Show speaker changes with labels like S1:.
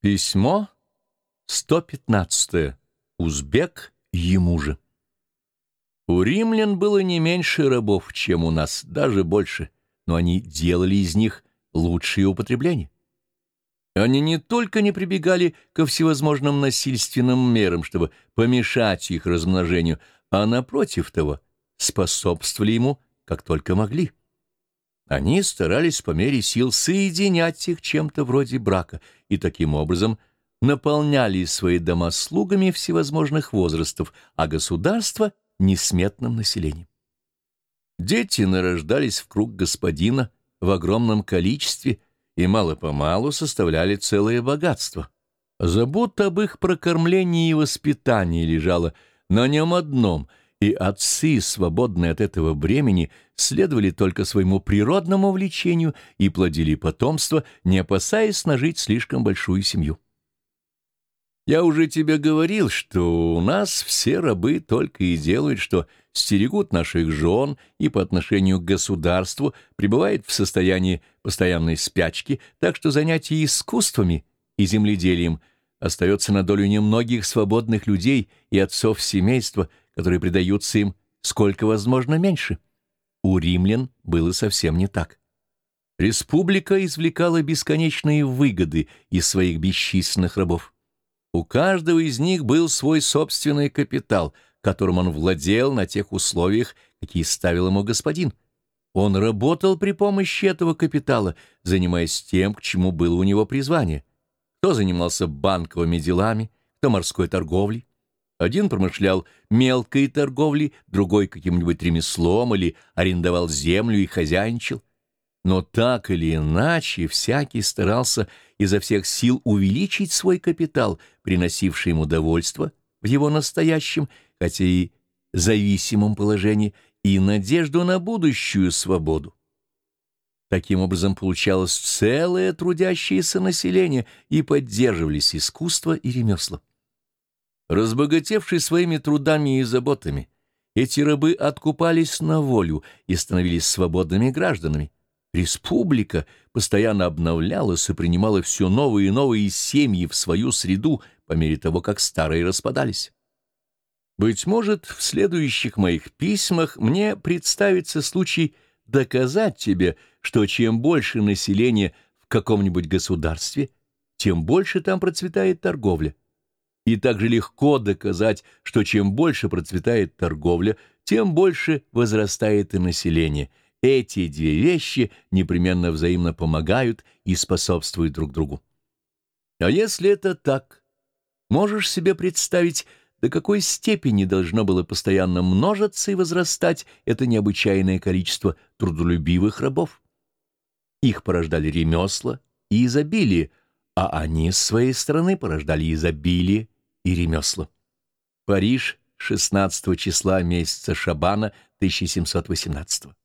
S1: Письмо 115. Узбек ему же. У римлян было не меньше рабов, чем у нас, даже больше, но они делали из них лучшие употребления. Они не только не прибегали ко всевозможным насильственным мерам, чтобы помешать их размножению, а, напротив того, способствовали ему, как только могли. Они старались по мере сил соединять их чем-то вроде брака и таким образом наполняли свои дома слугами всевозможных возрастов, а государство — несметным населением. Дети нарождались в круг господина в огромном количестве и мало-помалу составляли целое богатство. Забота об их прокормлении и воспитании лежала на нем одном — и отцы, свободные от этого бремени, следовали только своему природному влечению и плодили потомство, не опасаясь нажить слишком большую семью. Я уже тебе говорил, что у нас все рабы только и делают, что стерегут наших жен и по отношению к государству пребывают в состоянии постоянной спячки, так что занятие искусствами и земледелием остается на долю немногих свободных людей и отцов семейства, которые предаются им сколько возможно меньше. У римлян было совсем не так. Республика извлекала бесконечные выгоды из своих бесчисленных рабов. У каждого из них был свой собственный капитал, которым он владел на тех условиях, какие ставил ему господин. Он работал при помощи этого капитала, занимаясь тем, к чему было у него призвание. Кто занимался банковыми делами, кто морской торговлей. Один промышлял мелкой торговлей, другой каким-нибудь ремеслом или арендовал землю и хозяйничал. Но так или иначе всякий старался изо всех сил увеличить свой капитал, приносивший ему довольство в его настоящем, хотя и зависимом положении, и надежду на будущую свободу. Таким образом получалось целое трудящееся население, и поддерживались искусство и ремесла. Разбогатевшие своими трудами и заботами, эти рабы откупались на волю и становились свободными гражданами. Республика постоянно обновлялась и принимала все новые и новые семьи в свою среду по мере того, как старые распадались. Быть может, в следующих моих письмах мне представится случай доказать тебе, что чем больше населения в каком-нибудь государстве, тем больше там процветает торговля. И также легко доказать, что чем больше процветает торговля, тем больше возрастает и население. Эти две вещи непременно взаимно помогают и способствуют друг другу. А если это так, можешь себе представить, до какой степени должно было постоянно множиться и возрастать это необычайное количество трудолюбивых рабов? Их порождали ремесла и изобилие, а они с своей стороны порождали изобилие и ремесла. Париж, 16 числа месяца Шабана 1718.